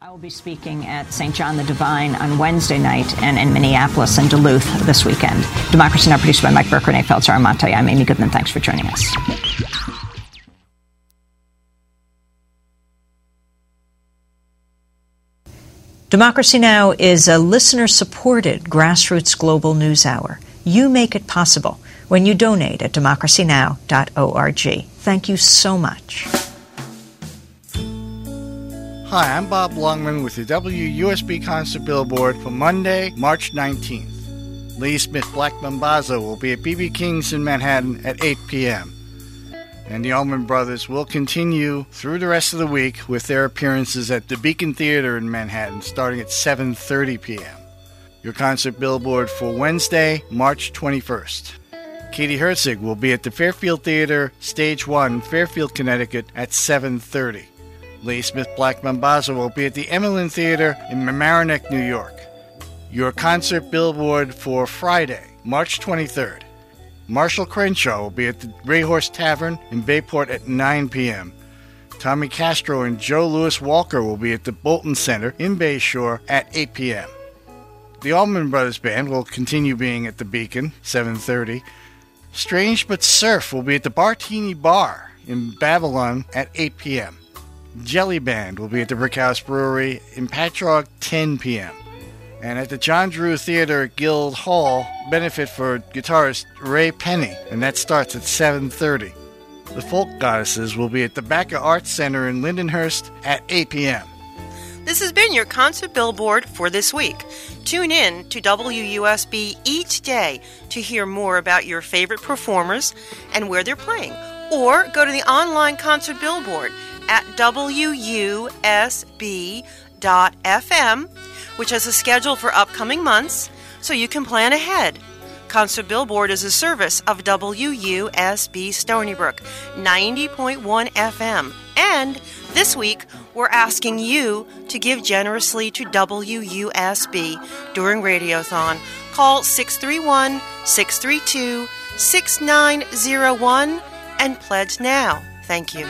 I will be speaking at St. John the Divine on Wednesday night and in Minneapolis and Duluth this weekend. Democracy Now! Produced by Mike Burke, Renee Feltz, Monte. I'm Amy Goodman. Thanks for joining us. Democracy Now! Is a listener-supported grassroots global news hour. You make it possible when you donate at democracynow.org. Thank you so much. Hi, I'm Bob Longman with the WUSB Concert Billboard for Monday, March 19th. Lee Smith Black Mambazo will be at B.B. King's in Manhattan at 8 p.m. And the Allman Brothers will continue through the rest of the week with their appearances at the Beacon Theater in Manhattan starting at 7:30 p.m. Your concert billboard for Wednesday, March 21st. Katie Herzig will be at the Fairfield Theater, Stage 1, Fairfield, Connecticut at 7:30. Lee Smith Black Mambazo will be at the Emmeline Theater in Mamaroneck, New York. Your concert billboard for Friday, March 23rd. Marshall Crenshaw will be at the Rayhorse Tavern in Bayport at 9 p.m. Tommy Castro and Joe Louis Walker will be at the Bolton Center in Bayshore at 8 p.m. The Allman Brothers Band will continue being at the Beacon, 7:30. Strange But Surf will be at the Bartini Bar in Babylon at 8 p.m. Jelly Band will be at the Brickhouse Brewery in Patchogue, 10 p.m. And at the John Drew Theater at Guild Hall, benefit for guitarist Ray Penny, and that starts at 7:30. The Folk Goddesses will be at the Baca Arts Center in Lindenhurst at 8 p.m. This has been your concert billboard for this week. Tune in to WUSB each day to hear more about your favorite performers and where they're playing. Or go to the online concert billboard at WUSB.FM, which has a schedule for upcoming months, so you can plan ahead. Concert Billboard is a service of WUSB Stony Brook, 90.1 FM. And this week, we're asking you to give generously to WUSB during Radiothon. Call 631-632-6901 and pledge now. Thank you.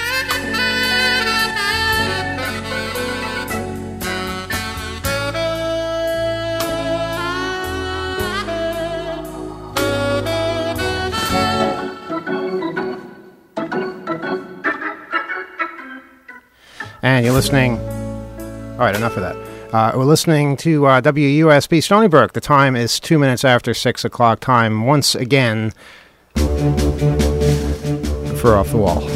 And you're listening... All right, enough of that. We're listening to WUSB Stony Brook. The time is 2 minutes after 6 o'clock. Time once again for Off the Wall.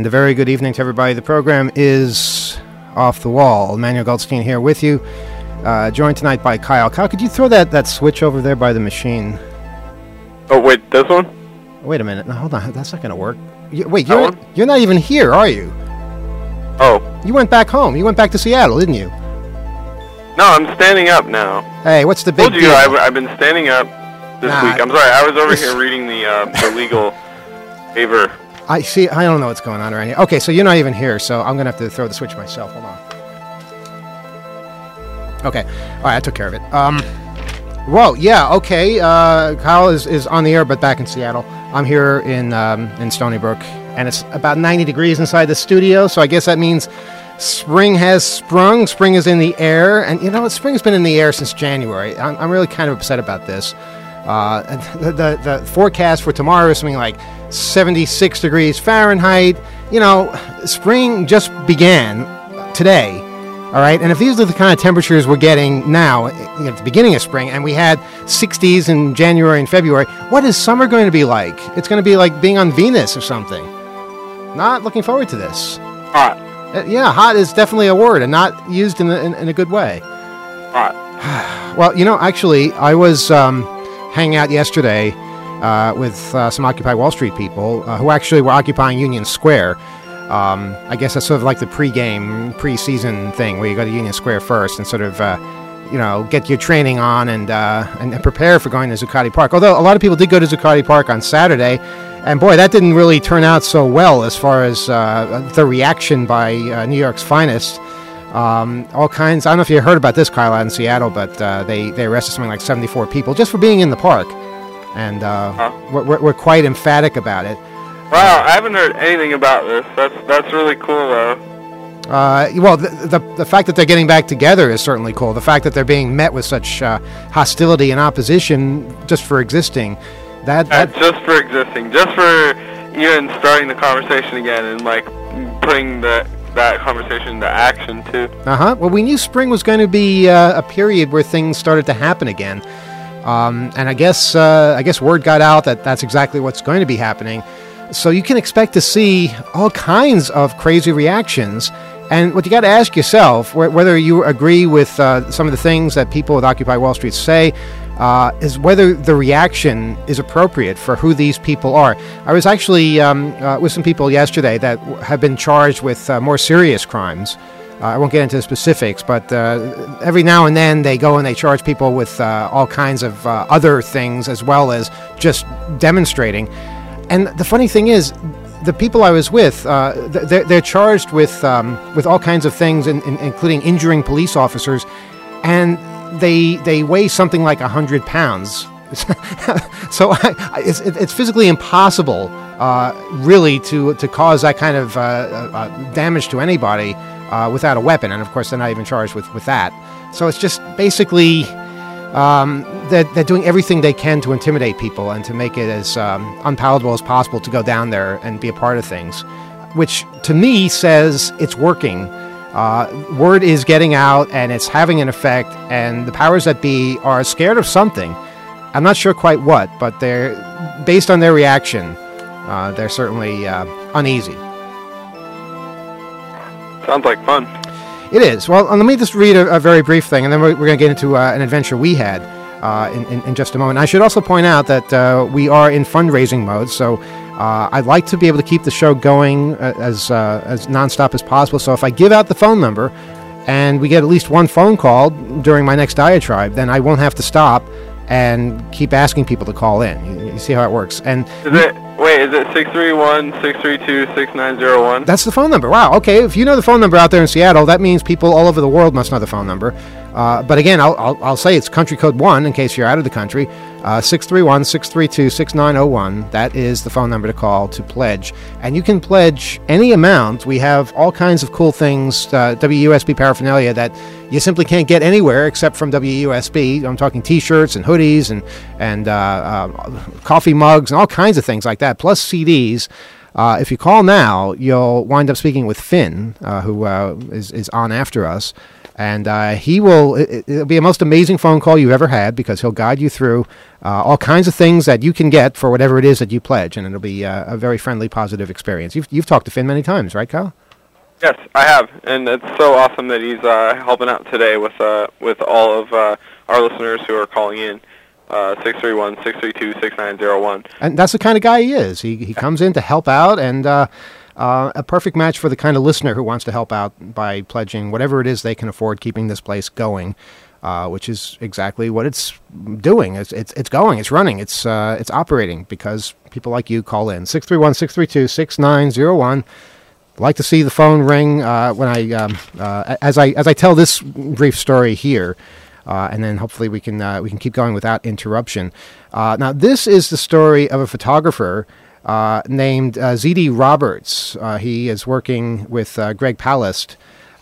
And a very good evening to everybody. The program is Off the Wall. Emmanuel Goldstein here with you, joined tonight by Kyle. Kyle, could you throw that switch over there by the machine? Oh, wait, this one? Wait a minute. No, hold on. That's not going to work. You're not even here, are you? Oh. You went back home. You went back to Seattle, didn't you? No, I'm standing up now. Hey, what's the big deal? I've been standing up this week. I'm sorry, I was over here reading the legal waiver. I don't know what's going on around here. Okay, so you're not even here, so I'm going to have to throw the switch myself. Hold on. Okay. All right, I took care of it. Whoa, yeah, okay. Kyle is on the air, but back in Seattle. I'm here in Stony Brook, and it's about 90 degrees inside the studio, so I guess that means spring has sprung. Spring is in the air, and you know what? Spring has been in the air since January. I'm really kind of upset about this. The forecast for tomorrow is something like 76 degrees Fahrenheit. You know, spring just began today. All right, and if these are the kind of temperatures we're getting now at the beginning of spring, and we had 60s in January and February, what is summer going to be like? It's going to be like being on Venus or something. Not looking forward to this. Hot. Yeah, hot is definitely a word, and not used in a good way. Hot. Well, you know, actually, I was hanging out yesterday with some Occupy Wall Street people who actually were occupying Union Square. I guess that's sort of like the pre-season thing where you go to Union Square first and sort of, get your training on and prepare for going to Zuccotti Park. Although a lot of people did go to Zuccotti Park on Saturday, and boy, that didn't really turn out so well as far as the reaction by New York's finest. All kinds. I don't know if you heard about this, Kyle, out in Seattle, but they arrested something like 74 people just for being in the park, and we're quite emphatic about it. Wow, I haven't heard anything about this. That's really cool, though. Well, the fact that they're getting back together is certainly cool. The fact that they're being met with such hostility and opposition just for existing, just for existing, just for even starting the conversation again and like putting that conversation into action too. Well, we knew spring was going to be a period where things started to happen again, and I guess word got out that that's exactly what's going to be happening. So you can expect to see all kinds of crazy reactions. And what you got to ask yourself, whether you agree with some of the things that people with Occupy Wall Street say, is whether the reaction is appropriate for who these people are. I was actually with some people yesterday that have been charged with more serious crimes. I won't get into the specifics, but every now and then they go and they charge people with all kinds of other things as well as just demonstrating. And the funny thing is, the people I was with, they're charged with all kinds of things, including injuring police officers, and they weigh something like 100 pounds. So it's physically impossible, really, to cause that kind of damage to anybody without a weapon. And of course, they're not even charged with that. So it's just basically they're doing everything they can to intimidate people and to make it as unpalatable as possible to go down there and be a part of things, which to me says it's working. Word is getting out and it's having an effect, and the powers that be are scared of something. I'm not sure quite what, but they're based on their reaction. They're certainly uneasy. Sounds like fun. It is. Well, let me just read a very brief thing, and then we're going to get into an adventure we had in just a moment. I should also point out that we are in fundraising mode, so I'd like to be able to keep the show going as nonstop as possible. So if I give out the phone number and we get at least one phone call during my next diatribe, then I won't have to stop and keep asking people to call in. You see how it works. And is it 631-632-6901? That's the phone number. Wow. Okay. If you know the phone number out there in Seattle, that means people all over the world must know the phone number. But again, I'll say it's country code 1 in case you're out of the country. 631-632-6901. That is the phone number to call to pledge. And you can pledge any amount. We have all kinds of cool things, WUSB paraphernalia that you simply can't get anywhere except from WUSB. I'm talking T-shirts and hoodies and coffee mugs and all kinds of things like that, plus CDs. If you call now, you'll wind up speaking with Finn, who is on after us. And it'll be a most amazing phone call you've ever had, because he'll guide you through all kinds of things that you can get for whatever it is that you pledge, and it'll be a very friendly, positive experience. You've talked to Finn many times, right, Kyle? Yes, I have, and it's so awesome that he's helping out today with all of our listeners who are calling in. 631-632-6901. And that's the kind of guy he is. He comes in to help out, and a perfect match for the kind of listener who wants to help out by pledging whatever it is they can afford, keeping this place going, which is exactly what it's doing. It's going, it's running, it's operating, because people like you call in. 631-632-6901. Like to see the phone ring when as I tell this brief story here. And then hopefully we can keep going without interruption. Now, this is the story of a photographer named Z.D. Roberts. He is working with Greg Palast,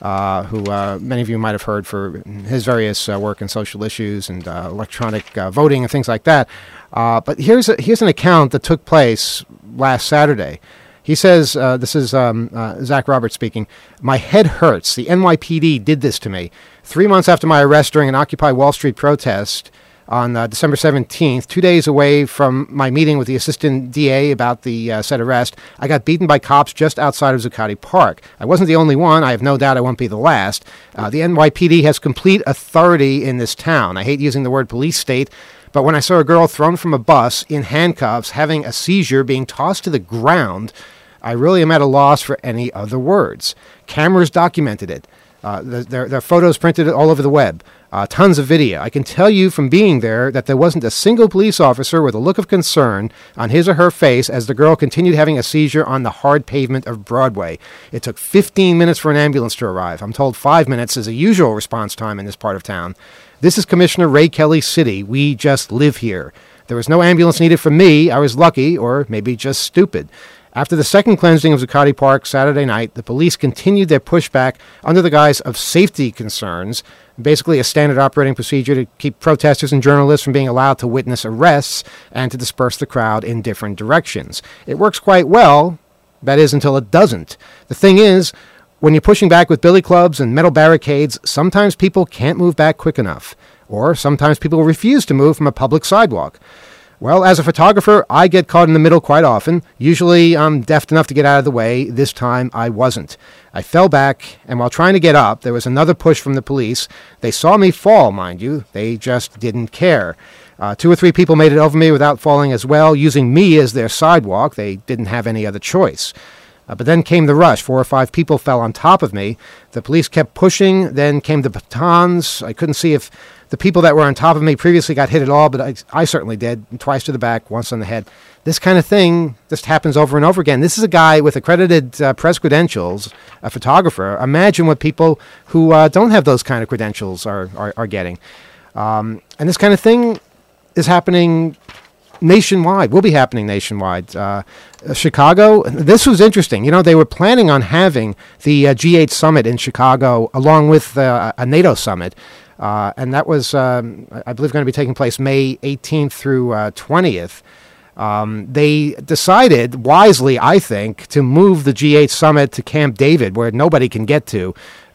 who many of you might have heard for his various work in social issues and electronic voting and things like that. But here's an account that took place last Saturday. He says, this is Zach Roberts speaking, "My head hurts. The NYPD did this to me. 3 months after my arrest during an Occupy Wall Street protest on December 17th, 2 days away from my meeting with the assistant DA about the said arrest, I got beaten by cops just outside of Zuccotti Park. I wasn't the only one. I have no doubt I won't be the last. The NYPD has complete authority in this town. I hate using the word police state, but when I saw a girl thrown from a bus in handcuffs, having a seizure, being tossed to the ground, I really am at a loss for any other words. Cameras documented it. There are photos printed all over the web. Tons of video. I can tell you from being there that there wasn't a single police officer with a look of concern on his or her face as the girl continued having a seizure on the hard pavement of Broadway. It took 15 minutes for an ambulance to arrive. I'm told 5 minutes is a usual response time in this part of town. This is Commissioner Ray Kelly's city. We just live here. There was no ambulance needed for me. I was lucky, or maybe just stupid. After the second cleansing of Zuccotti Park Saturday night, the police continued their pushback under the guise of safety concerns, basically a standard operating procedure to keep protesters and journalists from being allowed to witness arrests and to disperse the crowd in different directions. It works quite well, that is, until it doesn't. The thing is, when you're pushing back with billy clubs and metal barricades, sometimes people can't move back quick enough, or sometimes people refuse to move from a public sidewalk. Well, as a photographer, I get caught in the middle quite often. Usually I'm deft enough to get out of the way. This time I wasn't. I fell back, and while trying to get up, there was another push from the police. They saw me fall, mind you. They just didn't care. 2 or 3 people made it over me without falling as well, using me as their sidewalk. They didn't have any other choice. But then came the rush. 4 or 5 people fell on top of me. The police kept pushing. Then came the batons. I couldn't see if the people that were on top of me previously got hit at all, but I certainly did. Twice to the back, once on the head. This kind of thing just happens over and over again. This is a guy with accredited press credentials, a photographer. Imagine what people who don't have those kind of credentials are getting. And this kind of thing is happening nationwide, will be happening nationwide. Chicago, this was interesting. You know, they were planning on having the G8 summit in Chicago along with a NATO summit. And that was, I believe, going to be taking place May 18th through 20th. They decided, wisely, I think, to move the G8 summit to Camp David, where nobody can get to,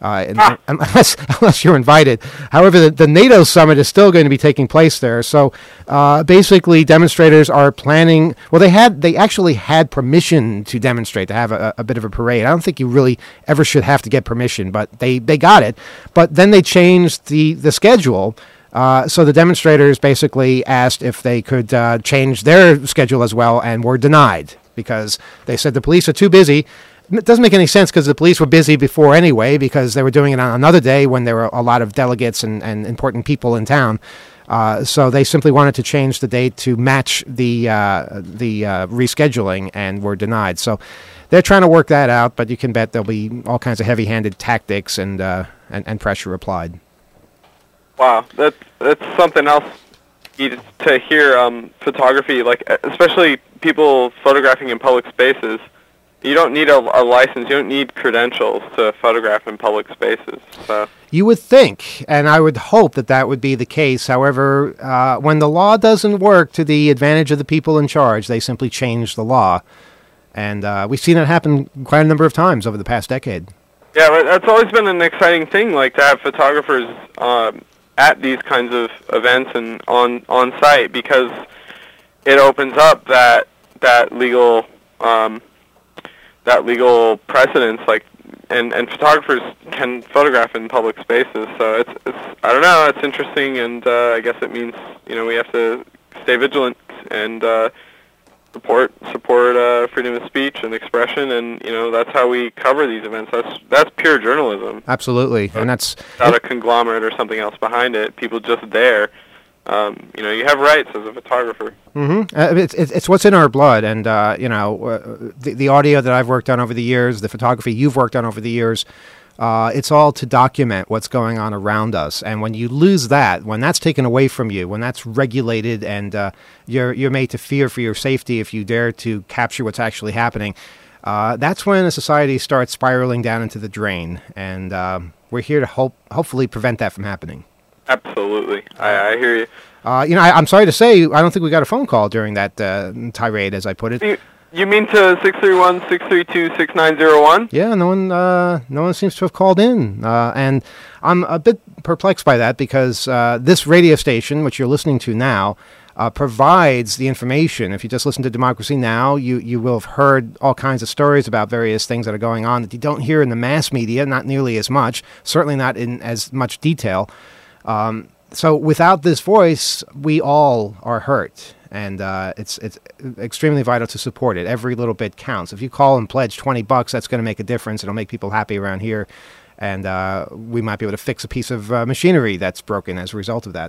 unless you're invited. However, the NATO summit is still going to be taking place there. So basically, demonstrators are planning. Well, they actually had permission to demonstrate, to have a bit of a parade. I don't think you really ever should have to get permission, but they got it. But then they changed the schedule. So the demonstrators basically asked if they could change their schedule as well, and were denied because they said the police are too busy. It doesn't make any sense because the police were busy before anyway, because they were doing it on another day when there were a lot of delegates and important people in town. So they simply wanted to change the date to match the rescheduling, and were denied. So they're trying to work that out, but you can bet there'll be all kinds of heavy-handed tactics and pressure applied. Wow, that's something else to hear. Photography, like especially people photographing in public spaces, you don't need a license. You don't need credentials to photograph in public spaces. So you would think, and I would hope that would be the case. However, when the law doesn't work to the advantage of the people in charge, they simply change the law, and we've seen it happen quite a number of times over the past decade. Yeah, but that's always been an exciting thing, like to have photographers at these kinds of events and on site, because it opens up that legal precedence, like, and photographers can photograph in public spaces. So it's I don't know, it's interesting, and I guess it means we have to stay vigilant and support freedom of speech and expression, and that's how we cover these events. That's pure journalism. Absolutely, and that's not a conglomerate or something else behind it. People just there. You have rights as a photographer. Mm-hmm. It's what's in our blood, and the audio that I've worked on over the years, the photography you've worked on over the years, it's all to document what's going on around us. And when you lose that, when that's taken away from you, when that's regulated, and you're made to fear for your safety if you dare to capture what's actually happening, that's when a society starts spiraling down into the drain. And we're here to hopefully prevent that from happening. Absolutely. I hear you. I'm sorry to say, I don't think we got a phone call during that tirade, as I put it. You mean to 631-632-6901? Yeah, no one seems to have called in. And I'm a bit perplexed by that, because this radio station, which you're listening to now, provides the information. If you just listen to Democracy Now!, you will have heard all kinds of stories about various things that are going on that you don't hear in the mass media, not nearly as much, certainly not in as much detail. So without this voice, we all are hurt, and it's extremely vital to support it. Every little bit counts. If you call and pledge $20, that's going to make a difference. It'll make people happy around here, and we might be able to fix a piece of machinery that's broken as a result of that.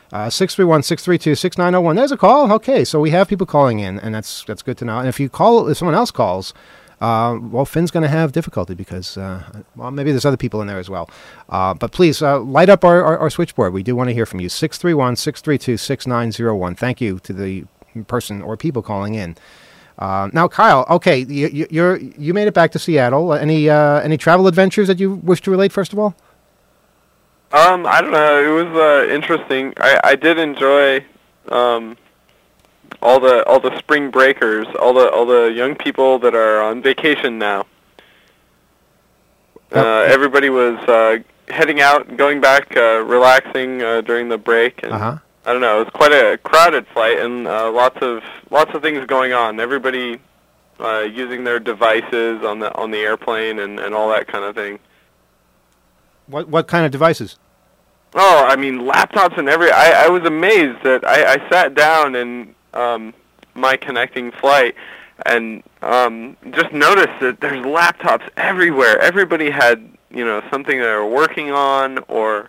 631-632-6901. There's a call. Okay, so we have people calling in, and that's good to know. And if someone else calls, Finn's going to have difficulty, because, maybe there's other people in there as well. But please, light up our switchboard. We do want to hear from you. 631-632-6901. Thank you to the person or people calling in. Now, Kyle, okay, you made it back to Seattle. Any travel adventures that you wish to relate, first of all? I don't know. It was interesting. I did enjoy all the spring breakers, all the young people that are on vacation now. Everybody was heading out, going back, relaxing during the break, and I don't know. It was quite a crowded flight, and lots of things going on. Everybody using their devices on the airplane and all that kind of thing. What kind of devices? Oh, I mean, laptops and I was amazed that I sat down in my connecting flight and just noticed that there's laptops everywhere. Everybody had, something they were working on, or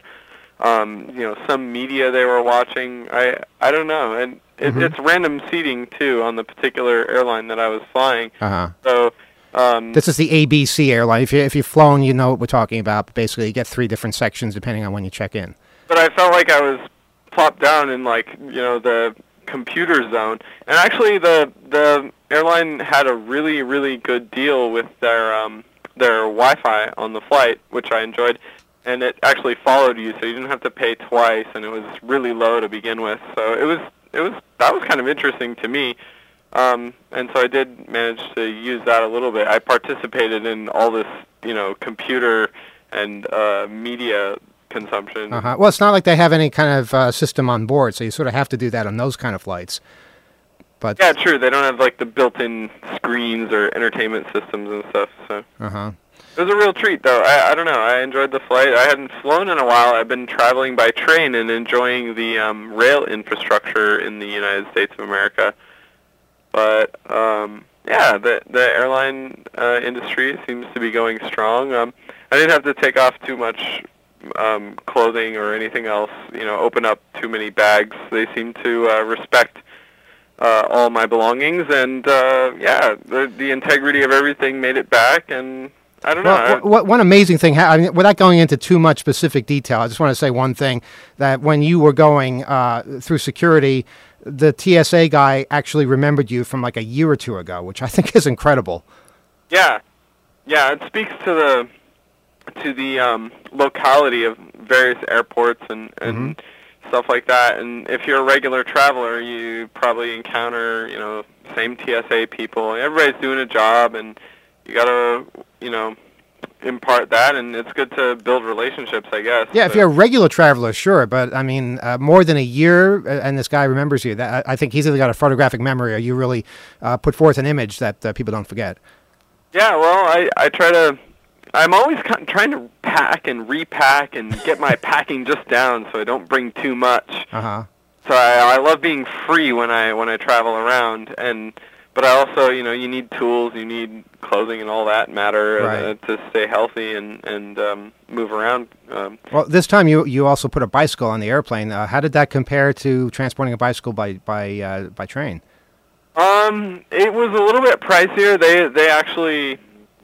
some media they were watching. I don't know, and it's random seating too on the particular airline that I was flying. So this is the ABC airline. If you've flown, you know what we're talking about. But basically, you get 3 different sections depending on when you check in. But I felt like I was plopped down in the computer zone, and actually the airline had a really, really good deal with their Wi-Fi on the flight, which I enjoyed, and it actually followed you, so you didn't have to pay twice, and it was really low to begin with. So that was kind of interesting to me, and so I did manage to use that a little bit. I participated in all this computer and media consumption. Well, it's not like they have any kind of system on board, so you sort of have to do that on those kind of flights. But yeah, true. They don't have the built-in screens or entertainment systems and stuff. So it was a real treat, though. I don't know. I enjoyed the flight. I hadn't flown in a while. I've been traveling by train and enjoying the rail infrastructure in the United States of America. But yeah, the airline industry seems to be going strong. I didn't have to take off too much clothing or anything else, open up too many bags. They seem to respect all my belongings, and the integrity of everything made it back, and I don't know. One amazing thing, without going into too much specific detail, I just want to say one thing, that when you were going through security, the TSA guy actually remembered you from a year or two ago, which I think is incredible. Yeah, it speaks to the locality of various airports and stuff like that. And if you're a regular traveler, you probably encounter same TSA people. Everybody's doing a job, and you gotta impart that, and it's good to build relationships, I guess. Yeah, if you're a regular traveler, sure, but I mean, more than a year, and this guy remembers you. That I think he's either got a photographic memory, or you really put forth an image that people don't forget. Yeah, well, I try to. I'm always trying to pack and repack and get my packing just down so I don't bring too much. Uh-huh. So I love being free when I travel around, but I also, you need tools, you need clothing and all that matter Right. to stay healthy and move around. Well, this time you also put a bicycle on the airplane. How did that compare to transporting a bicycle by train? It was a little bit pricier. They actually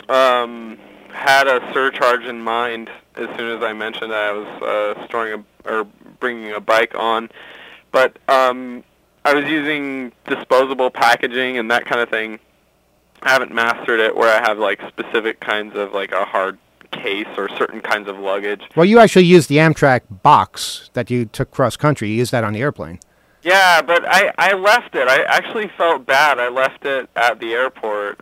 had a surcharge in mind as soon as I mentioned that I was bringing a bike on, but I was using disposable packaging and that kind of thing. I haven't mastered it where I have like specific kinds of like a hard case or certain kinds of luggage. Well, you actually used the Amtrak box that you took cross country. You used that on the airplane. Yeah, but I left it. I actually felt bad. I left it at the airport.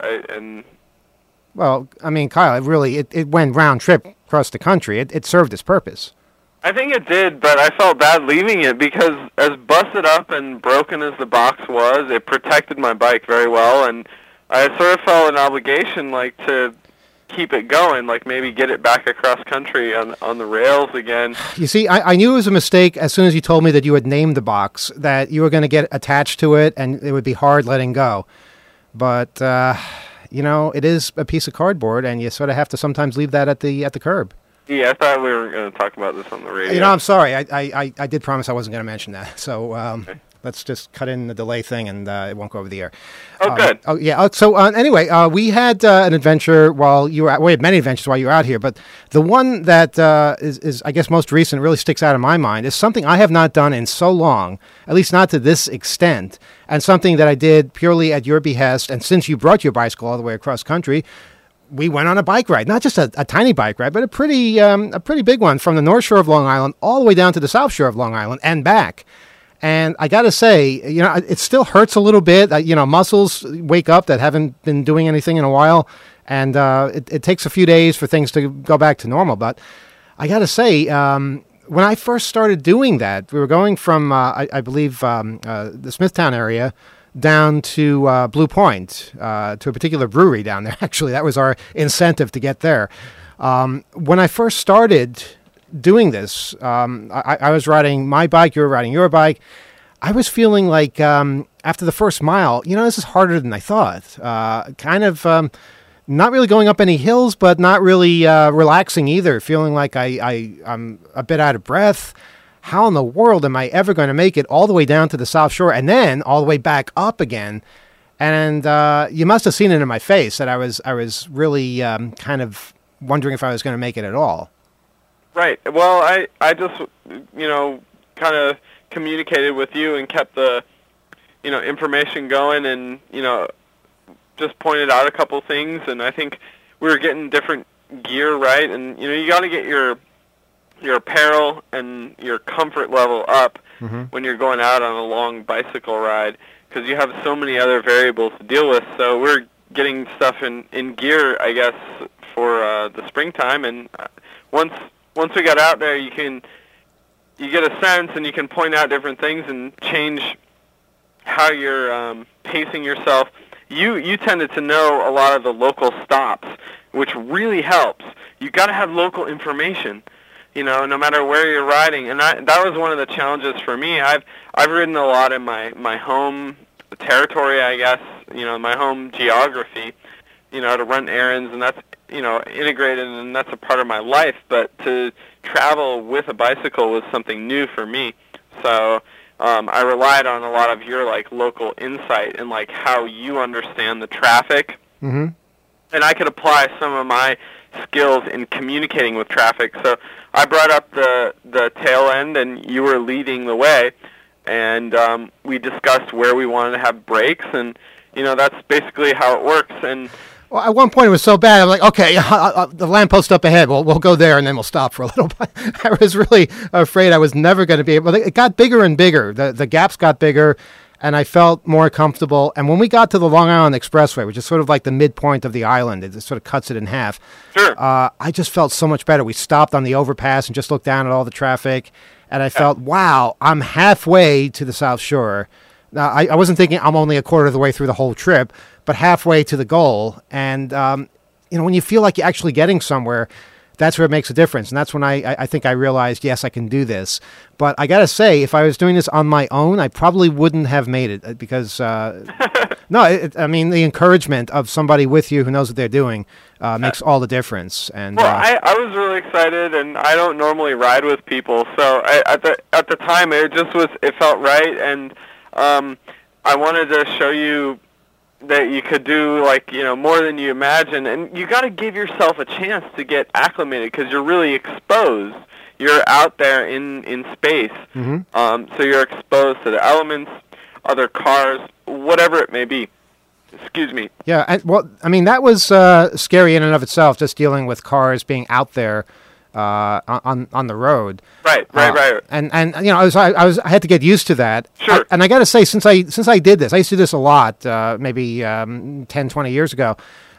Well, I mean, Kyle, it went round trip across the country. It served its purpose. I think it did, but I felt bad leaving it because as busted up and broken as the box was, it protected my bike very well, and I sort of felt an obligation, like, to keep it going, like maybe get it back across country on the rails again. You see, I knew it was a mistake as soon as you told me that you had named the box, that you were going to get attached to it, and it would be hard letting go. But, it is a piece of cardboard, and you sort of have to sometimes leave that at the curb. Yeah, I thought we were going to talk about this on the radio. I'm sorry. I did promise I wasn't going to mention that. So okay. Let's just cut in the delay thing, and it won't go over the air. Oh, good. Oh, yeah. So anyway, we had an adventure while you were out. We had many adventures while you were out here, but the one that is, I guess, most recent, really sticks out in my mind, is something I have not done in so long, at least not to this extent, and something that I did purely at your behest. And since you brought your bicycle all the way across country, we went on a bike ride, not just a tiny bike ride, but a pretty big one from the North Shore of Long Island all the way down to the South Shore of Long Island and back. And I got to say, it still hurts a little bit. Muscles wake up that haven't been doing anything in a while, and it takes a few days for things to go back to normal. But I got to say, when I first started doing that, we were going from, I believe, the Smithtown area down to Blue Point, to a particular brewery down there. Actually, that was our incentive to get there. When I first started doing this, I was riding my bike, you were riding your bike. I was feeling like after the first mile, this is harder than I thought. Not really going up any hills, but not really relaxing either, feeling like I'm a bit out of breath. How in the world am I ever going to make it all the way down to the South Shore and then all the way back up again? And you must have seen it in my face that I was really kind of wondering if I was going to make it at all. Right. Well, I just, kind of communicated with you and kept the, information going and, just pointed out a couple things. And I think we were getting different gear, right? And, you got to get your apparel and your comfort level up when you're going out on a long bicycle ride because you have so many other variables to deal with. So we're getting stuff in gear, I guess, for the springtime. And once we got out there, you get a sense and you can point out different things and change how you're pacing yourself. You tended to know a lot of the local stops, which really helps. You got to have local information. No matter where you're riding, and that was one of the challenges for me. I've ridden a lot in my home territory, I guess, my home geography, to run errands, and that's, integrated, and that's a part of my life. But to travel with a bicycle was something new for me. So I relied on a lot of your local insight and how you understand the traffic, and I could apply some of my skills in communicating with traffic. So I brought up the tail end, and you were leading the way, and we discussed where we wanted to have breaks, and that's basically how it works. And well, at one point it was so bad, I'm like, okay, the lamppost up ahead, we'll go there, and then we'll stop for a little bit. I was really afraid I was never going to be able. It got bigger and bigger. The gaps got bigger, and I felt more comfortable. And when we got to the Long Island Expressway, which is sort of like the midpoint of the island, it sort of cuts it in half. Sure. I just felt so much better. We stopped on the overpass and just looked down at all the traffic, and I felt, wow, I'm halfway to the South Shore. Now, I wasn't thinking I'm only a quarter of the way through the whole trip, but halfway to the goal. And, when you feel like you're actually getting somewhere, that's where it makes a difference. And that's when I think I realized, yes, I can do this. But I got to say, if I was doing this on my own, I probably wouldn't have made it because, the encouragement of somebody with you who knows what they're doing makes all the difference. And well, I was really excited, and I don't normally ride with people. So at the time, it felt right. And I wanted to show you that you could do more than you imagine, and you got to give yourself a chance to get acclimated because you're really exposed. You're out there in space, so you're exposed to the elements, other cars, whatever it may be. Excuse me. Yeah, that was scary in and of itself, just dealing with cars being out there on the road. Right. And I had to get used to that. Sure. And I got to say, since I did this, I used to do this a lot, maybe 10, 20 years ago.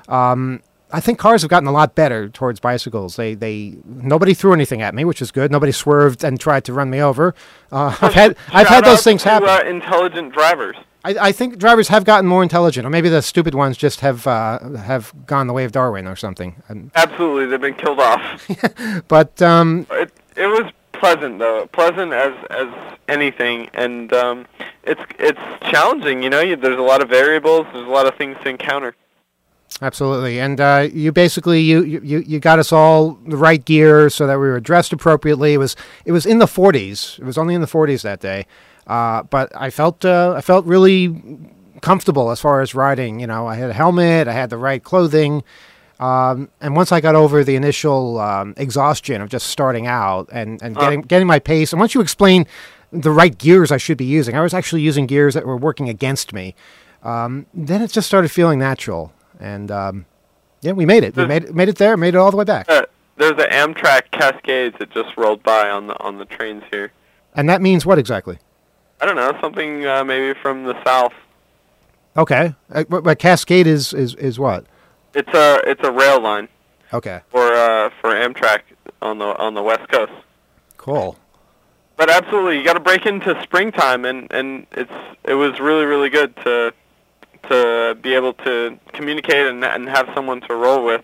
I think cars have gotten a lot better towards bicycles. Nobody threw anything at me, which is good. Nobody swerved and tried to run me over. I've had those things happen. Intelligent drivers. I think drivers have gotten more intelligent, or maybe the stupid ones just have gone the way of Darwin or something. Absolutely, they've been killed off. But it was pleasant though, pleasant as anything, and it's challenging. There's a lot of variables, there's a lot of things to encounter. Absolutely, and you basically you got us all the right gear so that we were dressed appropriately. It was in the 40s. It was only in the 40s that day. But I felt really comfortable as far as riding. I had a helmet, I had the right clothing, and once I got over the initial exhaustion of just starting out and getting my pace, and once you explain the right gears I should be using, I was actually using gears that were working against me. Then it just started feeling natural, and we made it. We made it there, made it all the way back. There's the Amtrak Cascades that just rolled by on the trains here. And that means what exactly? I don't know, something maybe from the south. Okay, but Cascade is what? It's a rail line. Okay. For Amtrak on the West Coast. Cool. But absolutely, you got to break into springtime, and it was really, really good to be able to communicate and have someone to roll with,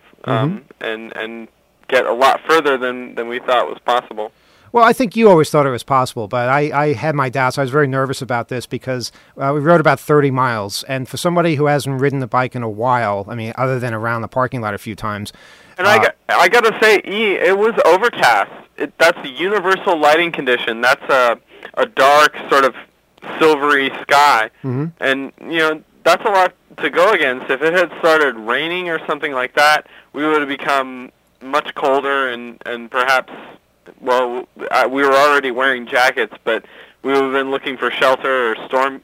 and get a lot further than we thought was possible. Well, I think you always thought it was possible, but I had my doubts. I was very nervous about this because we rode about 30 miles, and for somebody who hasn't ridden the bike in a while, I mean, other than around the parking lot a few times. And I got to say, it was overcast. That's a universal lighting condition. That's a dark, sort of silvery sky, and that's a lot to go against. If it had started raining or something like that, we would have become much colder and perhaps. Well, we were already wearing jackets, but we would have been looking for shelter or storm,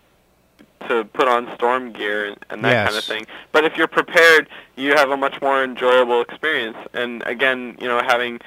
to put on storm gear and that kind of thing. But if you're prepared, you have a much more enjoyable experience. And again, having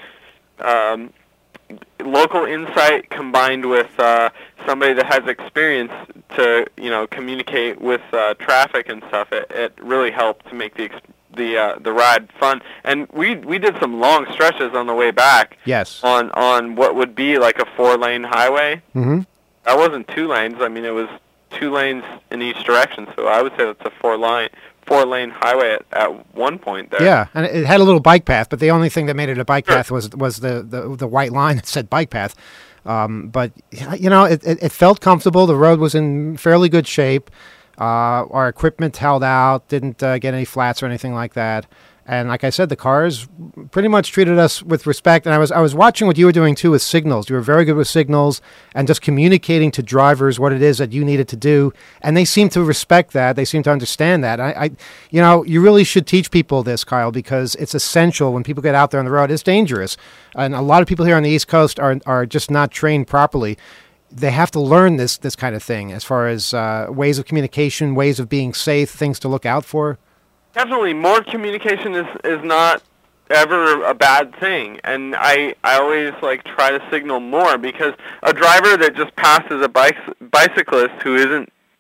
local insight combined with somebody that has experience to, communicate with traffic and stuff, it really helped to make the ride fun. And we did some long stretches on the way back. Yes. On what would be like a 4-lane highway. Mm-hmm. That wasn't 2 lanes. I mean, it was 2 lanes in each direction. So I would say that's a 4-lane highway at one point there. Yeah, and it had a little bike path, but the only thing that made it a bike path was the white line that said bike path. But it felt comfortable. The road was in fairly good shape. Our equipment held out, didn't get any flats or anything like that. And like I said, the cars pretty much treated us with respect. And I was watching what you were doing too with signals. You were very good with signals and just communicating to drivers what it is that you needed to do. And they seem to respect that. They seem to understand that. You really should teach people this, Kyle, because it's essential when people get out there on the road. It's dangerous. And a lot of people here on the East Coast are just not trained properly. They have to learn this kind of thing as far as ways of communication, ways of being safe, things to look out for. Definitely, more communication is not ever a bad thing, and I always try to signal more, because a driver that just passes a bicyclist who isn't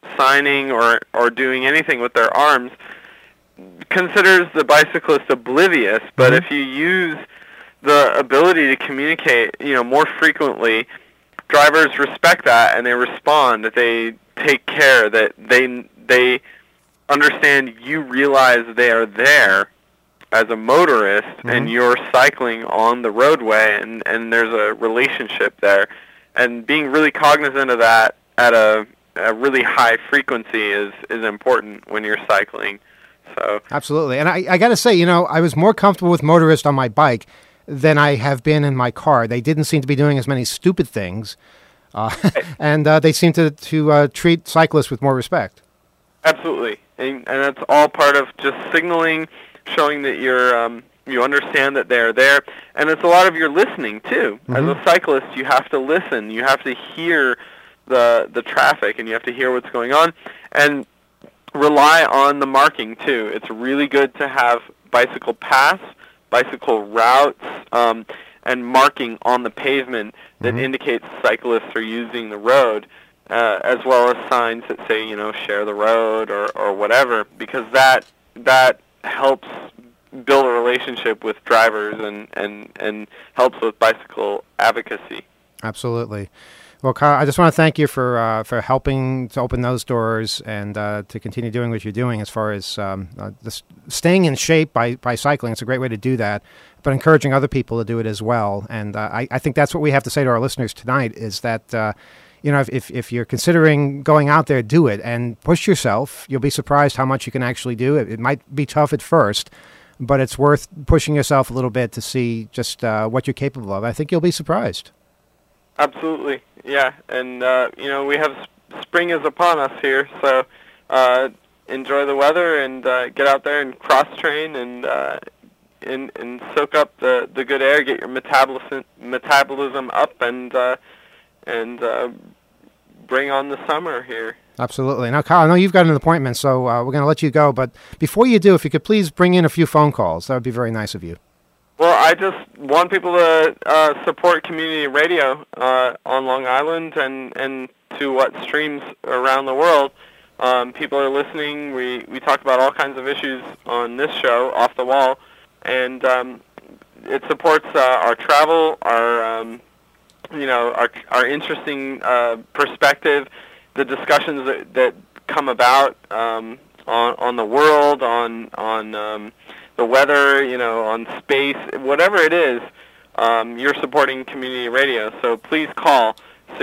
signing or doing anything with their arms considers the bicyclist oblivious. But if you use the ability to communicate, more frequently, drivers respect that and they respond, that they take care, that they understand you realize they are there as a motorist and you're cycling on the roadway, and there's a relationship there. And being really cognizant of that at a really high frequency is important when you're cycling. So absolutely. And I got to say, I was more comfortable with motorists on my bike than I have been in my car. They didn't seem to be doing as many stupid things, and they seem to treat cyclists with more respect. Absolutely. And that's all part of just signaling, showing that you understand that they're there. And it's a lot of your listening, too. As a cyclist, you have to listen. You have to hear the traffic, and you have to hear what's going on. And rely on the marking, too. It's really good to have bicycle paths, bicycle routes, and marking on the pavement that indicates cyclists are using the road, as well as signs that say, share the road or whatever, because that helps build a relationship with drivers and helps with bicycle advocacy. Absolutely. Well, Kyle, I just want to thank you for helping to open those doors and to continue doing what you're doing as far as staying in shape by cycling. It's a great way to do that, but encouraging other people to do it as well. And I think that's what we have to say to our listeners tonight is that, if you're considering going out there, do it and push yourself. You'll be surprised how much you can actually do. It might be tough at first, but it's worth pushing yourself a little bit to see just what you're capable of. I think you'll be surprised. Absolutely, yeah. And, we have spring is upon us here, so enjoy the weather and get out there and cross-train and soak up the good air, get your metabolism up, and bring on the summer here. Absolutely. Now, Kyle, I know you've got an appointment, so we're going to let you go. But before you do, if you could please bring in a few phone calls, that would be very nice of you. Well, I just want people to support community radio on Long Island and to what streams around the world. People are listening. We talk about all kinds of issues on this show, Off the Wall, and it supports our travel, our interesting perspective, the discussions that come about on the world, on the weather, on space, whatever it is. You're supporting community radio, so please call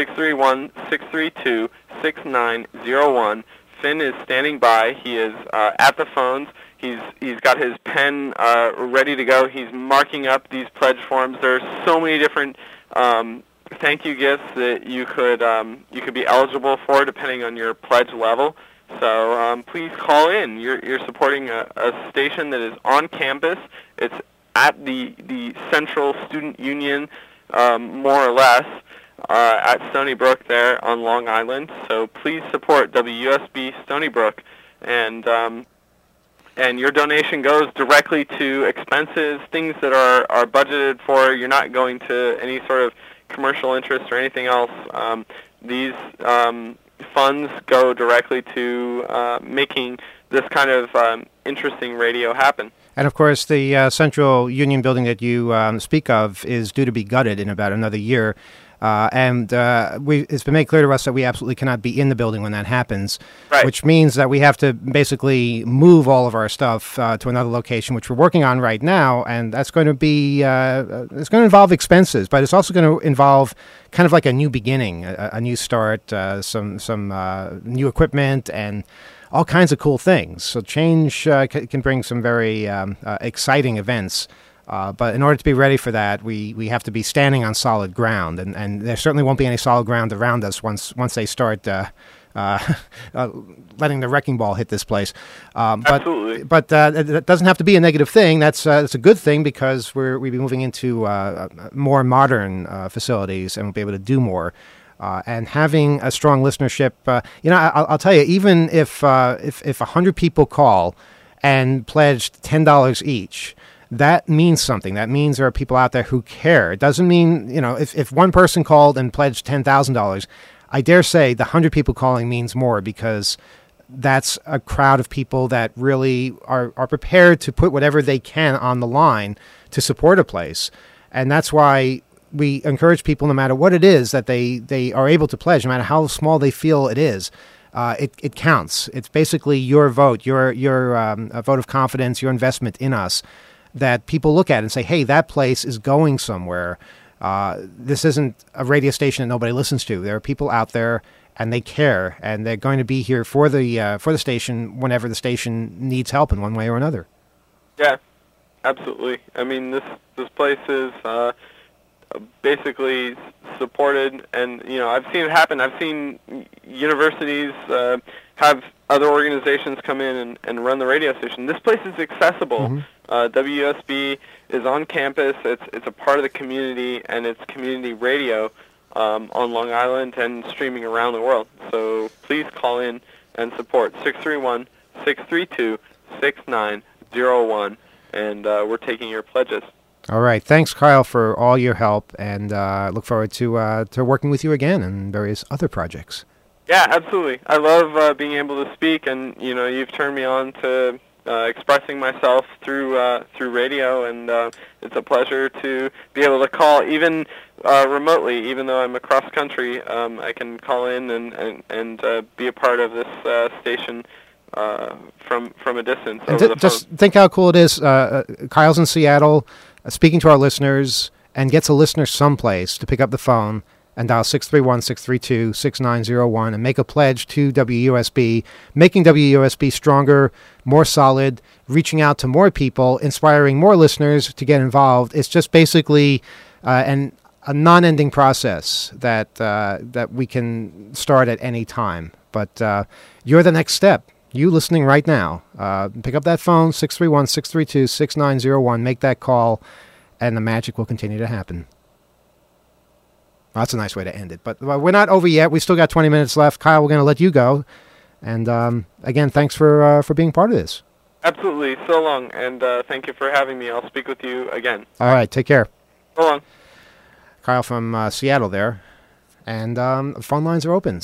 631-632-6901. Finn is standing by. He is at the phones. He's got his pen ready to go. He's marking up these pledge forms. There's so many different thank you gifts that you could be eligible for depending on your pledge level. So please call in. You're supporting a station that is on campus. It's at the Central Student Union, more or less, at Stony Brook there on Long Island. So please support WUSB Stony Brook, and your donation goes directly to expenses, things that are budgeted for. You're not going to any sort of commercial interest or anything else. These funds go directly to making this kind of interesting radio happen. And, of course, the Central Union building that you speak of is due to be gutted in about another year. It's been made clear to us that we absolutely cannot be in the building when that happens, right. Which means that we have to basically move all of our stuff to another location, which we're working on right now, and that's going to be it's going to involve expenses, but it's also going to involve kind of like a new beginning, a new start, some new equipment, and all kinds of cool things. So change can bring some very exciting events. But in order to be ready for that, we have to be standing on solid ground, and there certainly won't be any solid ground around us once they start letting the wrecking ball hit this place. Absolutely. But it doesn't have to be a negative thing. That's a good thing because we'll be moving into more modern facilities and we'll be able to do more. And having a strong listenership, I'll tell you, even if 100 people call and pledged $10 each. That means something. That means there are people out there who care. It doesn't mean, if one person called and pledged $10,000, I dare say the 100 people calling means more, because that's a crowd of people that really are prepared to put whatever they can on the line to support a place. And that's why we encourage people, no matter what it is that they are able to pledge, no matter how small they feel it is, it counts. It's basically your vote, your vote of confidence, your investment in us, that people look at and say, hey, that place is going somewhere. This isn't a radio station that nobody listens to. There are people out there, and they care, and they're going to be here for the station whenever the station needs help in one way or another. Yeah, absolutely. I mean, this place is basically supported, and I've seen it happen. I've seen universities have other organizations come in and run the radio station. This place is accessible. Mm-hmm. WUSB is on campus. It's a part of the community, and it's community radio on Long Island and streaming around the world. So please call in and support 631-632-6901, and we're taking your pledges. All right. Thanks, Kyle, for all your help, and look forward to working with you again in various other projects. Yeah, absolutely. I love being able to speak, and you've turned me on to expressing myself through radio, and it's a pleasure to be able to call even remotely, even though I'm across country. I can call in and be a part of this station from a distance. And just think how cool it is. Kyle's in Seattle, speaking to our listeners, and gets a listener someplace to pick up the phone and dial 631-632-6901 and make a pledge to WUSB, making WUSB stronger, more solid, reaching out to more people, inspiring more listeners to get involved. It's just basically a non-ending process that we can start at any time. But you're the next step. You listening right now, pick up that phone, 631-632-6901, make that call, and the magic will continue to happen. Well, that's a nice way to end it. But we're not over yet. We still got 20 minutes left. Kyle, we're going to let you go. And again, thanks for being part of this. Absolutely. So long. And thank you for having me. I'll speak with you again. All right. Take care. So long. Kyle from Seattle there. And phone lines are open,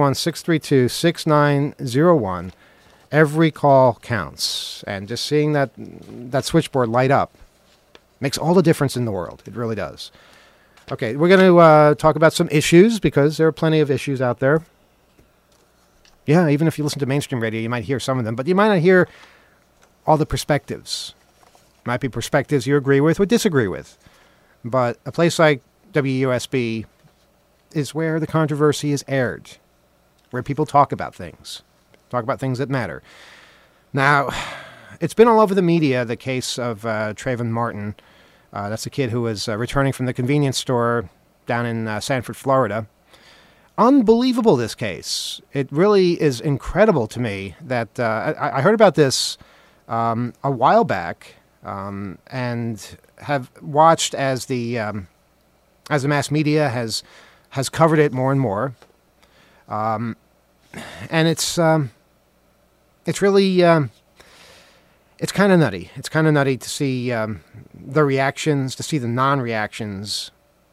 631-632-6901. Every call counts. And just seeing that switchboard light up makes all the difference in the world. It really does. Okay, we're going to talk about some issues, because there are plenty of issues out there. Yeah, even if you listen to mainstream radio, you might hear some of them, but you might not hear all the perspectives. Might be perspectives you agree with or disagree with. But a place like WUSB is where the controversy is aired, where people talk about things that matter. Now, it's been all over the media, the case of Trayvon Martin. That's a kid who was returning from the convenience store down in Sanford, Florida. Unbelievable, this case. It really is incredible to me that I heard about this a while back and have watched as the mass media has covered it more and more. And it's really... It's kind of nutty. It's kind of nutty to see the reactions, to see the non-reactions,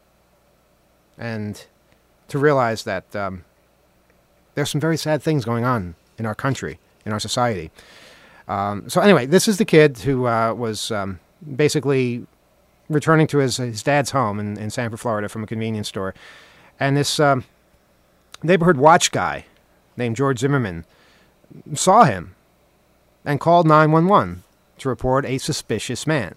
and to realize that there's some very sad things going on in our country, in our society. So anyway, this is the kid who was basically returning to his dad's home in Sanford, Florida, from a convenience store. And this neighborhood watch guy named George Zimmerman saw him and called 911 to report a suspicious man.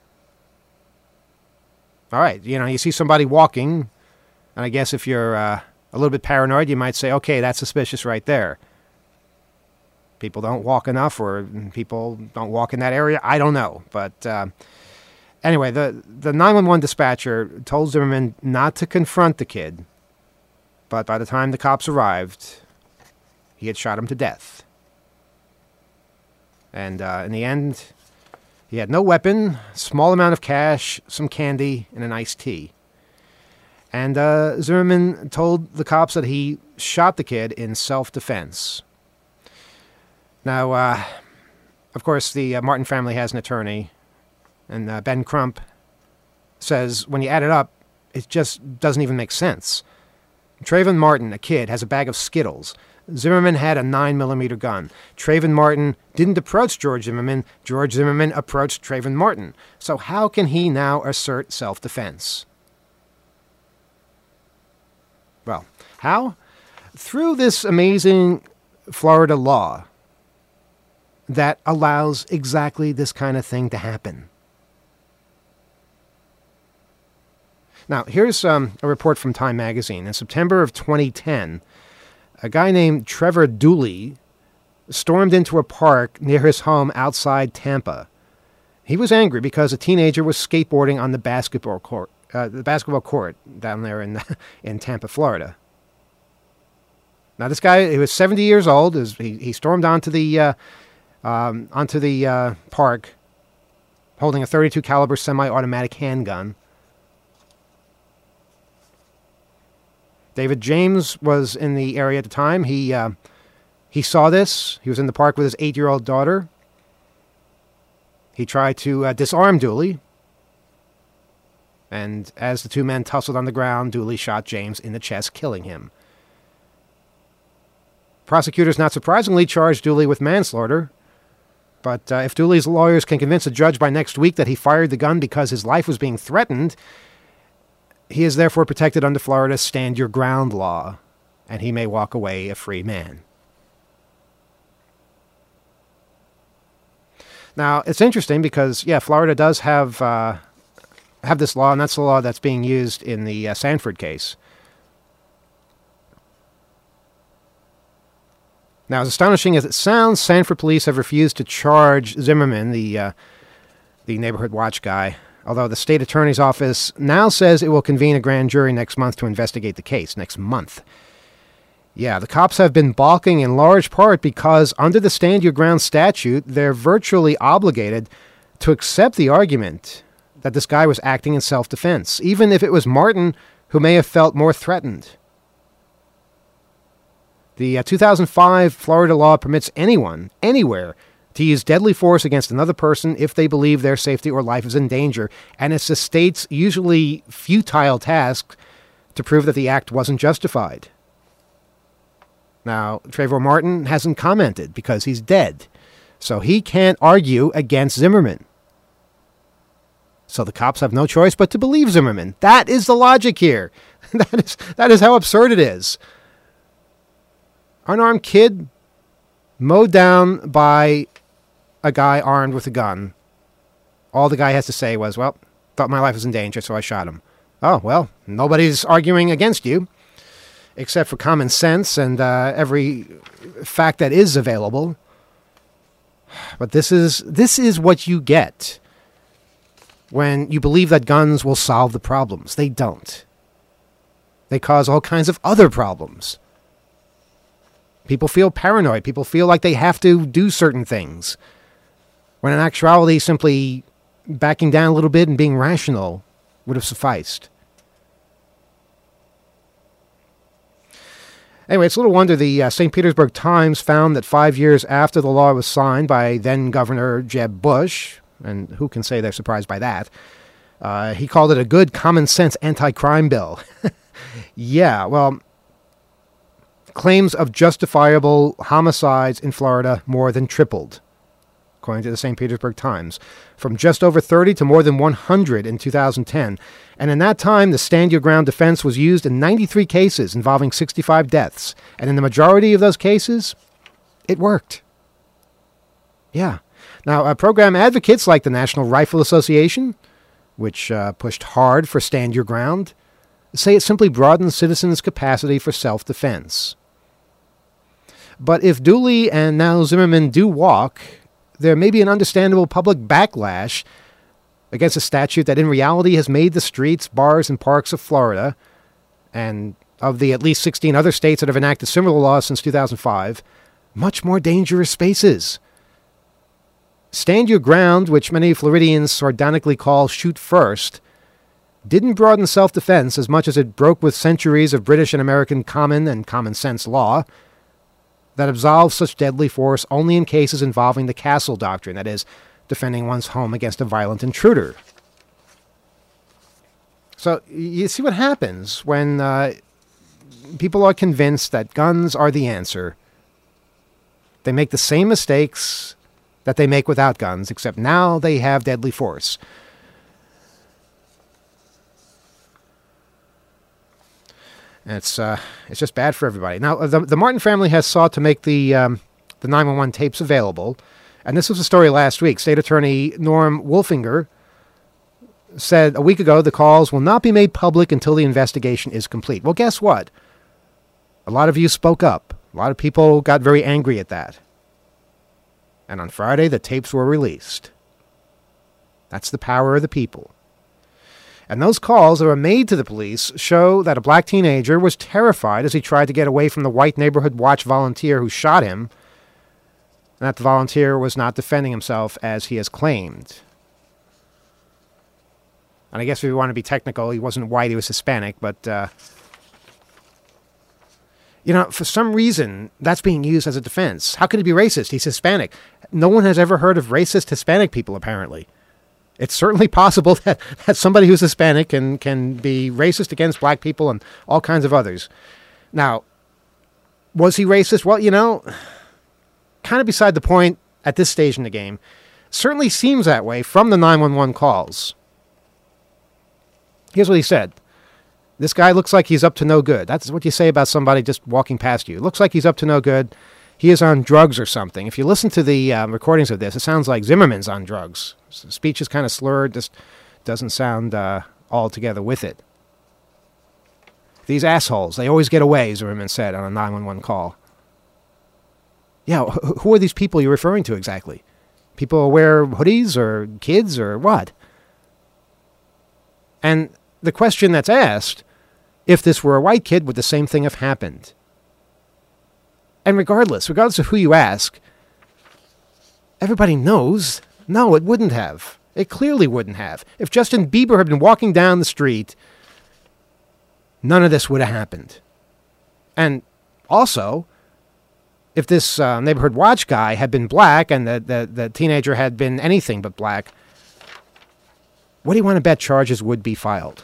All right, you see somebody walking, and I guess if you're a little bit paranoid, you might say, okay, that's suspicious right there. People don't walk enough, or people don't walk in that area. I don't know. But anyway, the 911 dispatcher told Zimmerman not to confront the kid, but by the time the cops arrived, he had shot him to death. And in the end, he had no weapon, small amount of cash, some candy, and an iced tea. And Zimmerman told the cops that he shot the kid in self-defense. Now, of course, the Martin family has an attorney, and Ben Crump says when you add it up, it just doesn't even make sense. Trayvon Martin, a kid, has a bag of Skittles. Zimmerman had a 9mm gun. Trayvon Martin didn't approach George Zimmerman. George Zimmerman approached Trayvon Martin. So how can he now assert self-defense? Well, how? Through this amazing Florida law that allows exactly this kind of thing to happen. Now, here's a report from Time magazine. In September of 2010, a guy named Trevor Dooley stormed into a park near his home outside Tampa. He was angry because a teenager was skateboarding on the basketball court down there in Tampa, Florida. Now, this guy, he was 70 years old. He stormed onto the park holding a .32 caliber semi-automatic handgun. David James was in the area at the time. He saw this. He was in the park with his 8-year-old daughter. He tried to disarm Dooley. And as the two men tussled on the ground, Dooley shot James in the chest, killing him. Prosecutors, not surprisingly, charged Dooley with manslaughter. But if Dooley's lawyers can convince a judge by next week that he fired the gun because his life was being threatened, he is therefore protected under Florida's Stand Your Ground law, and he may walk away a free man. Now, it's interesting because, Florida does have this law, and that's the law that's being used in the Sanford case. Now, as astonishing as it sounds, Sanford police have refused to charge Zimmerman, the neighborhood watch guy, although the state attorney's office now says it will convene a grand jury next month to investigate the case. Next month. Yeah, the cops have been balking in large part because under the Stand Your Ground statute, they're virtually obligated to accept the argument that this guy was acting in self-defense, even if it was Martin who may have felt more threatened. The 2005 Florida law permits anyone, anywhere, to use deadly force against another person if they believe their safety or life is in danger, and it's the state's usually futile task to prove that the act wasn't justified. Now, Trayvon Martin hasn't commented because he's dead, so he can't argue against Zimmerman. So the cops have no choice but to believe Zimmerman. That is the logic here. That is how absurd it is. Unarmed kid mowed down by a guy armed with a gun. All the guy has to say was, well, thought my life was in danger, so I shot him. Oh, well, nobody's arguing against you, except for common sense and every fact that is available. But this is what you get when you believe that guns will solve the problems. They don't. They cause all kinds of other problems. People feel paranoid. People feel like they have to do certain things, when in actuality, simply backing down a little bit and being rational would have sufficed. Anyway, it's little wonder the St. Petersburg Times found that 5 years after the law was signed by then-Governor Jeb Bush, and who can say they're surprised by that, he called it a good common-sense anti-crime bill. Yeah, well, claims of justifiable homicides in Florida more than tripled, according to the St. Petersburg Times, from just over 30 to more than 100 in 2010. And in that time, the Stand Your Ground defense was used in 93 cases involving 65 deaths. And in the majority of those cases, it worked. Yeah. Now, program advocates like the National Rifle Association, which pushed hard for Stand Your Ground, say it simply broadens citizens' capacity for self-defense. But if Dooley and now Zimmerman do walk, there may be an understandable public backlash against a statute that in reality has made the streets, bars, and parks of Florida, and of the at least 16 other states that have enacted similar laws since 2005, much more dangerous spaces. Stand Your Ground, which many Floridians sardonically call shoot first, didn't broaden self-defense as much as it broke with centuries of British and American common and common sense law that absolves such deadly force only in cases involving the castle doctrine, that is, defending one's home against a violent intruder. So you see what happens when people are convinced that guns are the answer. They make the same mistakes that they make without guns, except now they have deadly force. And it's just bad for everybody. Now, the Martin family has sought to make the 911 tapes available, and this was a story last week. State Attorney Norm Wolfinger said a week ago the calls will not be made public until the investigation is complete. Well, guess what? A lot of you spoke up. A lot of people got very angry at that. And on Friday, the tapes were released. That's the power of the people. And those calls that were made to the police show that a black teenager was terrified as he tried to get away from the white neighborhood watch volunteer who shot him, and that the volunteer was not defending himself as he has claimed. And I guess if we want to be technical, he wasn't white, he was Hispanic, but, for some reason, that's being used as a defense. How could he be racist? He's Hispanic. No one has ever heard of racist Hispanic people, apparently. It's certainly possible that somebody who's Hispanic can be racist against black people and all kinds of others. Now, was he racist? Well, kind of beside the point at this stage in the game. Certainly seems that way from the 911 calls. Here's what he said. This guy looks like he's up to no good. That's what you say about somebody just walking past you. Looks like he's up to no good. He is on drugs or something. If you listen to the recordings of this, it sounds like Zimmerman's on drugs. Speech is kind of slurred, just doesn't sound all together with it. These assholes, they always get away, Zimmerman said on a 911 call. Yeah, who are these people you're referring to exactly? People who wear hoodies or kids or what? And the question that's asked, if this were a white kid, would the same thing have happened? And regardless of who you ask, everybody knows, no, it wouldn't have. It clearly wouldn't have. If Justin Bieber had been walking down the street, none of this would have happened. And also, if this neighborhood watch guy had been black and the teenager had been anything but black, what do you want to bet charges would be filed?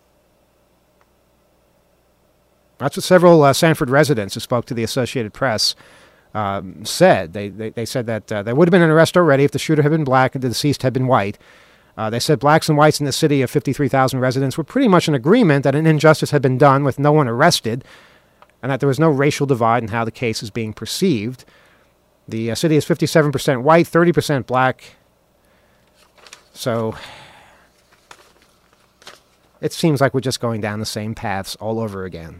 That's what several Sanford residents who spoke to the Associated Press said. They said that there would have been an arrest already if the shooter had been black and the deceased had been white. They said blacks and whites in the city of 53,000 residents were pretty much in agreement that an injustice had been done with no one arrested and that there was no racial divide in how the case is being perceived. The city is 57% white, 30% black. So it seems like we're just going down the same paths all over again.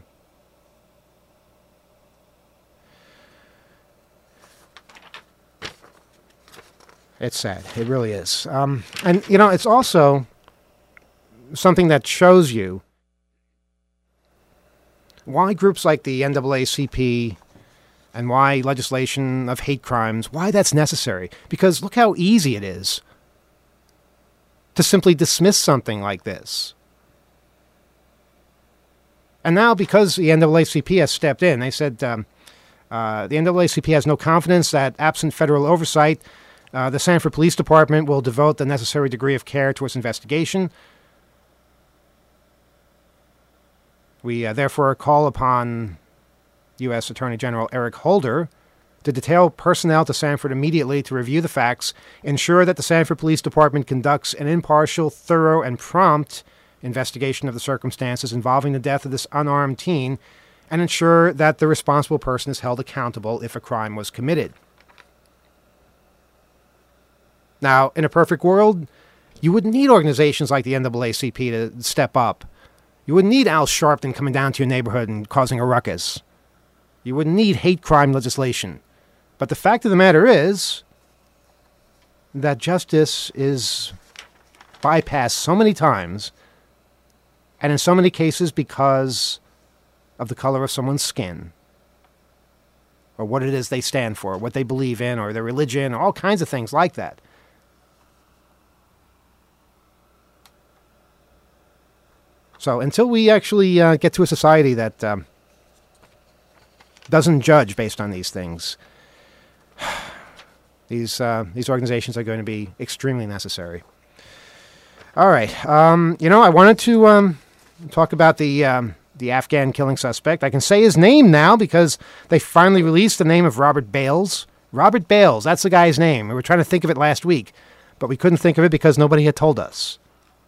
It's sad. It really is. And, it's also something that shows you why groups like the NAACP and why legislation of hate crimes, why that's necessary. Because look how easy it is to simply dismiss something like this. And now, because the NAACP has stepped in, they said the NAACP has no confidence that, absent federal oversight, the Sanford Police Department will devote the necessary degree of care to its investigation. We therefore call upon U.S. Attorney General Eric Holder to detail personnel to Sanford immediately to review the facts, ensure that the Sanford Police Department conducts an impartial, thorough, and prompt investigation of the circumstances involving the death of this unarmed teen, and ensure that the responsible person is held accountable if a crime was committed. Now, in a perfect world, you wouldn't need organizations like the NAACP to step up. You wouldn't need Al Sharpton coming down to your neighborhood and causing a ruckus. You wouldn't need hate crime legislation. But the fact of the matter is that justice is bypassed so many times, and in so many cases because of the color of someone's skin, or what it is they stand for, what they believe in, or their religion, or all kinds of things like that. So until we actually get to a society that doesn't judge based on these things, these organizations are going to be extremely necessary. All right. I wanted to talk about the the Afghan killing suspect. I can say his name now because they finally released the name of Robert Bales. Robert Bales, that's the guy's name. We were trying to think of it last week, but we couldn't think of it because nobody had told us.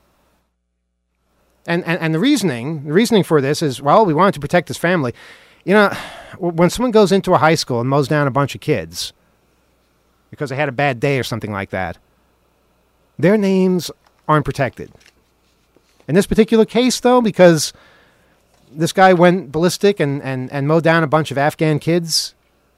And the reasoning for this is, well, we wanted to protect his family. You know, when someone goes into a high school and mows down a bunch of kids because they had a bad day or something like that, their names aren't protected. In this particular case, though, because this guy went ballistic and mowed down a bunch of Afghan kids,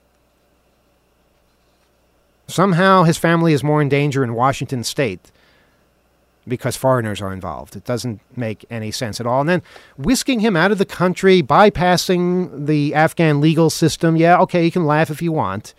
somehow his family is more in danger in Washington State because foreigners are involved. It doesn't make any sense at all. And then whisking him out of the country, bypassing the Afghan legal system, yeah, okay, you can laugh if you want.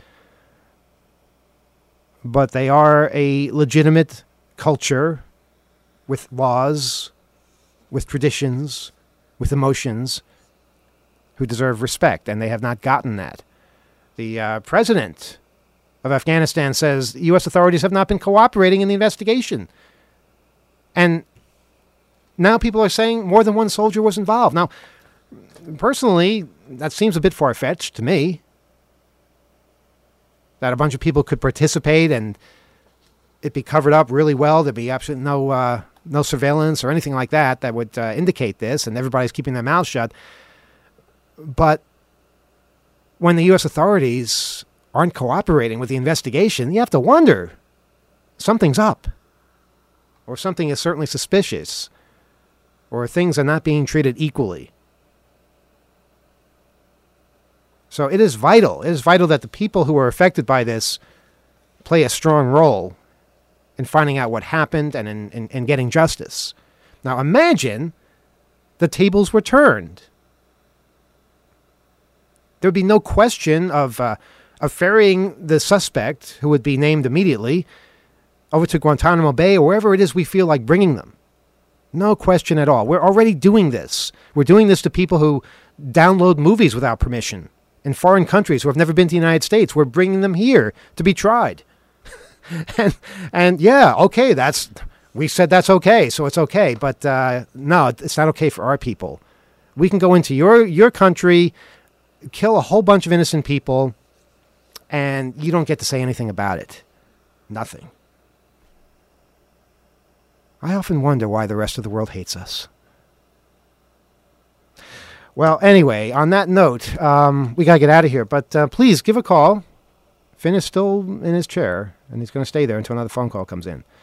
But they are a legitimate culture with laws, with traditions, with emotions, who deserve respect, and they have not gotten that. The president of Afghanistan says U.S. authorities have not been cooperating in the investigation. And now people are saying more than one soldier was involved. Now, personally, that seems a bit far-fetched to me, that a bunch of people could participate and it be covered up really well. There'd be absolutely no surveillance or anything like that would indicate this, and everybody's keeping their mouths shut. But when the U.S. authorities aren't cooperating with the investigation, you have to wonder, something's up. Or something is certainly suspicious. Or things are not being treated equally. So it is vital. It is vital that the people who are affected by this play a strong role in finding out what happened and in getting justice. Now imagine the tables were turned. There would be no question of ferrying the suspect, who would be named immediately, over to Guantanamo Bay or wherever it is we feel like bringing them. No question at all. We're already doing this. We're doing this to people who download movies without permission in foreign countries who have never been to the United States. We're bringing them here to be tried. and yeah, okay, we said that's okay, so it's okay. But no, it's not okay for our people. We can go into your country, kill a whole bunch of innocent people, and you don't get to say anything about it. Nothing. I often wonder why the rest of the world hates us. Well, anyway, on that note, we got to get out of here. But please give a call. Finn is still in his chair, and he's going to stay there until another phone call comes in.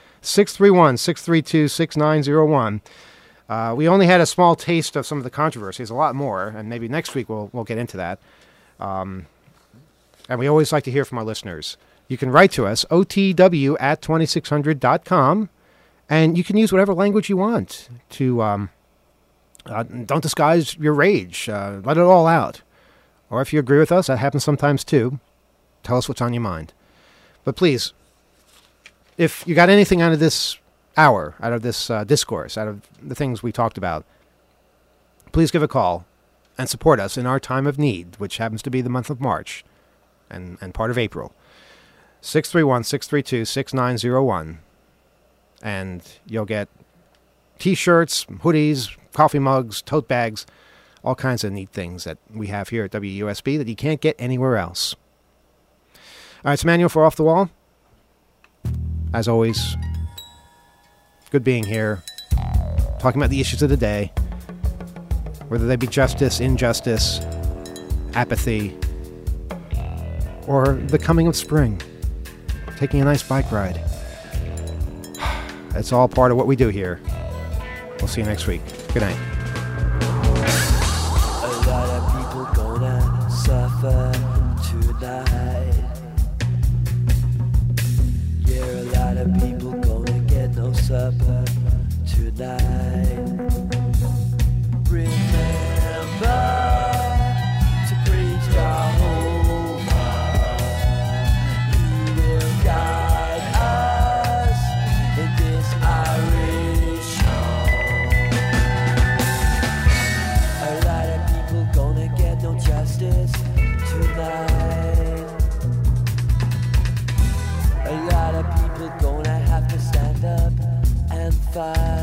631-632-6901. We only had a small taste of some of the controversies, a lot more, and maybe next week we'll get into that. And we always like to hear from our listeners. You can write to us, otw@2600.com. And you can use whatever language you want to, don't disguise your rage. Let it all out. Or if you agree with us, that happens sometimes too. Tell us what's on your mind. But please, if you got anything out of this hour, out of this discourse, out of the things we talked about, please give a call and support us in our time of need, which happens to be the month of March and part of April. 631-632-6901. And you'll get T-shirts, hoodies, coffee mugs, tote bags, all kinds of neat things that we have here at WUSB that you can't get anywhere else. All right, it's Manuel for Off the Wall. As always, good being here, talking about the issues of the day, whether they be justice, injustice, apathy, or the coming of spring, taking a nice bike ride. It's all part of what we do here. We'll see you next week. Good night. A lot of people gonna suffer tonight. Yeah, a lot of people gonna get no supper tonight. Remember to preach Jehovah. He will guide us in this Irish show. A lot of people gonna get no justice tonight. A lot of people gonna have to stand up and fight.